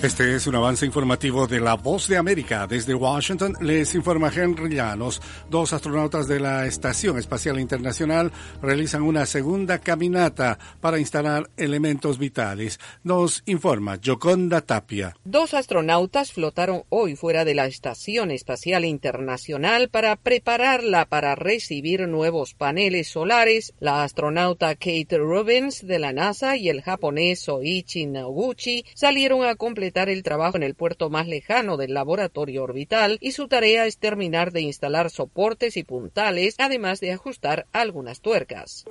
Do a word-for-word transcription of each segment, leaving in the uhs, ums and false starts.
Este es un avance informativo de La Voz de América. Desde Washington les informa Henry Llanos. Dos astronautas de la Estación Espacial Internacional realizan una segunda caminata para instalar elementos vitales. Nos informa Yoconda Tapia. Dos astronautas flotaron hoy fuera de la Estación Espacial Internacional para prepararla para recibir nuevos paneles solares. La astronauta Kate Rubins de la NASA y el japonés Soichi Noguchi salieron a completar el trabajo en el puerto más lejano del laboratorio orbital y su tarea es terminar de instalar soportes y puntales, además de ajustar algunas tuercas.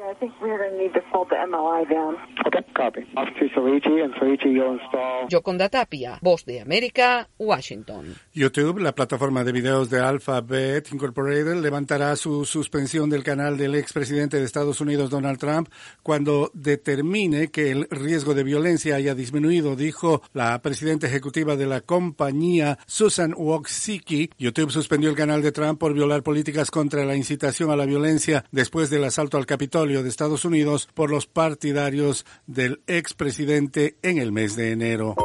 Yoconda Tapia, Voz de América, Washington. YouTube, la plataforma de videos de Alphabet Incorporated, levantará su suspensión del canal del expresidente de Estados Unidos, Donald Trump, cuando determine que el riesgo de violencia haya disminuido, dijo la presidenta ejecutiva de la compañía, Susan Wojcicki. YouTube suspendió el canal de Trump por violar políticas contra la incitación a la violencia después del asalto al Capitolio de Estados Unidos por los partidarios del expresidente en el mes de enero.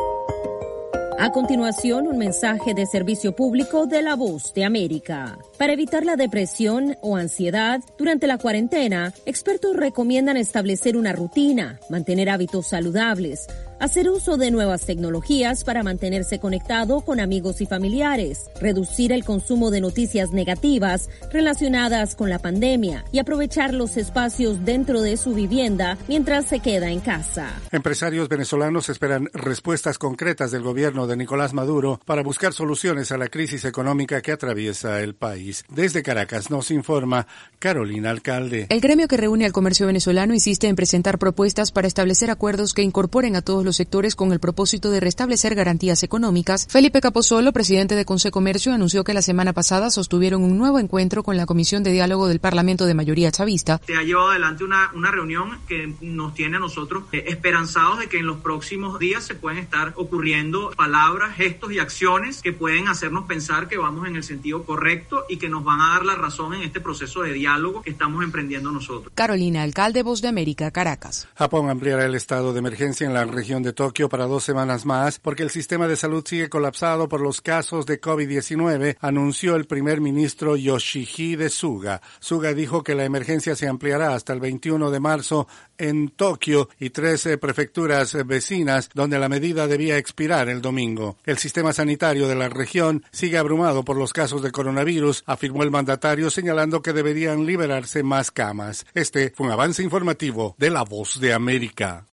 A continuación, un mensaje de servicio público de La Voz de América. Para evitar la depresión o ansiedad durante la cuarentena, expertos recomiendan establecer una rutina, mantener hábitos saludables, hacer uso de nuevas tecnologías para mantenerse conectado con amigos y familiares, reducir el consumo de noticias negativas relacionadas con la pandemia y aprovechar los espacios dentro de su vivienda mientras se queda en casa. Empresarios venezolanos esperan respuestas concretas del gobierno de Nicolás Maduro para buscar soluciones a la crisis económica que atraviesa el país. Desde Caracas nos informa Carolina Alcalde. El gremio que reúne al comercio venezolano insiste en presentar propuestas para establecer acuerdos que incorporen a todos los sectores con el propósito de restablecer garantías económicas. Felipe Capozolo, presidente de Consecomercio, anunció que la semana pasada sostuvieron un nuevo encuentro con la Comisión de Diálogo del Parlamento de mayoría chavista. Se ha llevado adelante una, una reunión que nos tiene a nosotros eh, esperanzados de que en los próximos días se pueden estar ocurriendo palabras, gestos y acciones que pueden hacernos pensar que vamos en el sentido correcto y que nos van a dar la razón en este proceso de diálogo que estamos emprendiendo nosotros. Carolina Alcalde, Voz de América, Caracas. Japón ampliará el estado de emergencia en la región de Tokio para dos semanas más porque el sistema de salud sigue colapsado por los casos de COVID diecinueve, anunció el primer ministro Yoshihide Suga. Suga dijo que la emergencia se ampliará hasta el veintiuno de marzo en Tokio y trece prefecturas vecinas donde la medida debía expirar el domingo. El sistema sanitario de la región sigue abrumado por los casos de coronavirus, afirmó el mandatario, señalando que deberían liberarse más camas. Este fue un avance informativo de La Voz de América.